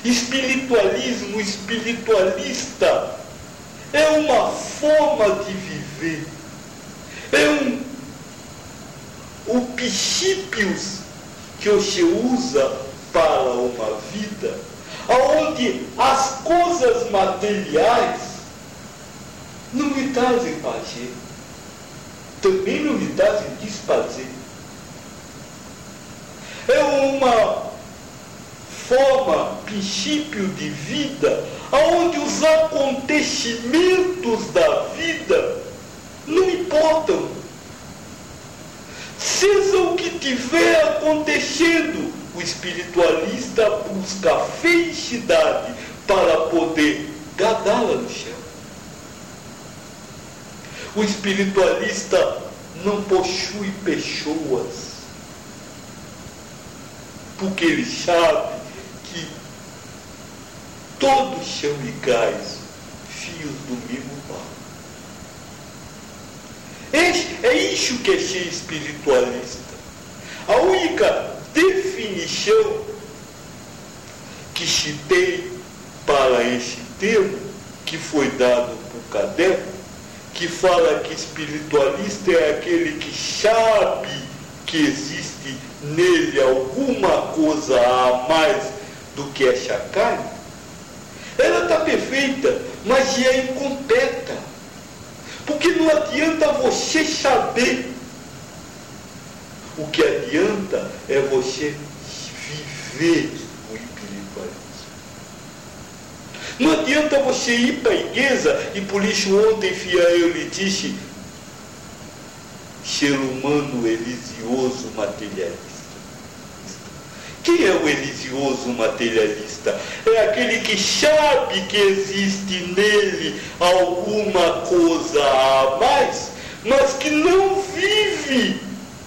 Espiritualismo, espiritualista, é uma forma de viver, o princípios que você usa para uma vida, onde as coisas materiais não lhe trazem prazer, também não lhe trazem desprazer. É uma forma, princípio de vida, onde os acontecimentos da vida não importam. Seja o que tiver acontecendo, o espiritualista busca a felicidade para poder guardá-la no chão. O espiritualista não possui pessoas, porque ele sabe que todos são iguais, filhos do mesmo pai. É isso que é ser espiritualista. A única definição que se tem para esse termo, que foi dado por Kardec, que fala que espiritualista é aquele que sabe que existe nele alguma coisa a mais do que essa carne, ela está perfeita, mas é incompleta. Porque não adianta você saber. O que adianta é você viver o espiritualismo. Não adianta você ir para a igreja, e por isso ontem, eu lhe disse, ser humano religioso materialista. Quem é o religioso materialista? É aquele que sabe que existe nele alguma coisa a mais, mas que não vive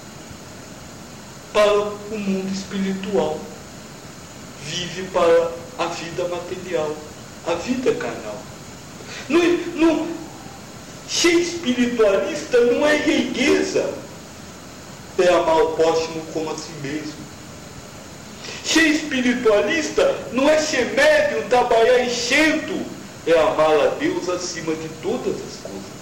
para o mundo espiritual. Vive para a vida material, a vida carnal. Ser espiritualista não é riqueza, é amar o próximo como a si mesmo. Ser espiritualista não é ser médium, trabalhar em centro, é amar a Deus acima de todas as coisas.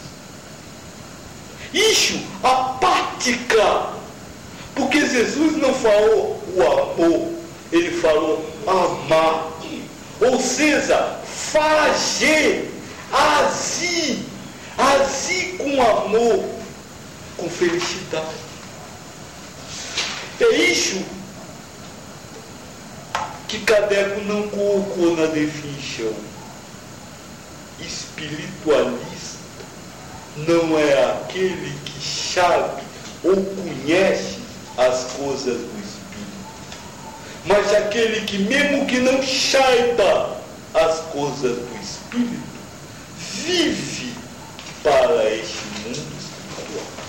Isso, a prática, porque Jesus não falou o amor, ele falou amar, ou seja, fazer, agir com amor, com felicidade. É isso que Kardec não colocou na definição. Espiritualista não é aquele que sabe ou conhece as coisas do Espírito, mas aquele que, mesmo que não saiba as coisas do Espírito, vive para este mundo espiritual.